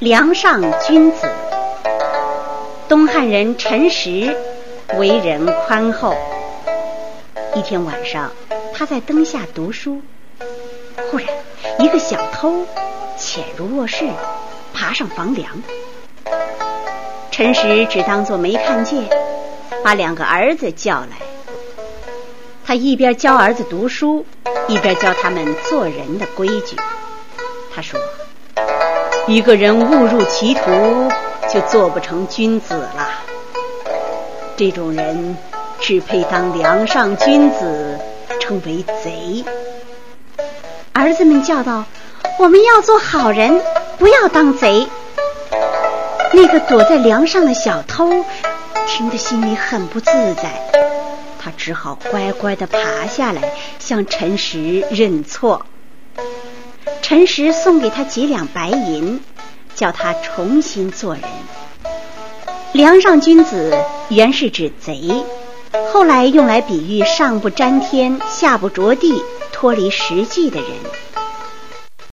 梁上君子。东汉人陈实为人宽厚。一天晚上，他在灯下读书，忽然一个小偷潜入卧室，爬上房梁。陈实只当作没看见，把2个儿子叫来。他一边教儿子读书，一边教他们做人的规矩。他说，一个人误入歧途，就做不成君子了。这种人只配当梁上君子，称为贼。儿子们叫道，我们要做好人，不要当贼。那个躲在梁上的小偷听得心里很不自在，他只好乖乖地爬下来，向陈实认错。陈实送给他几两白银，叫他重新做人。梁上君子原是指贼，后来用来比喻上不沾天下不着地脱离实际的人。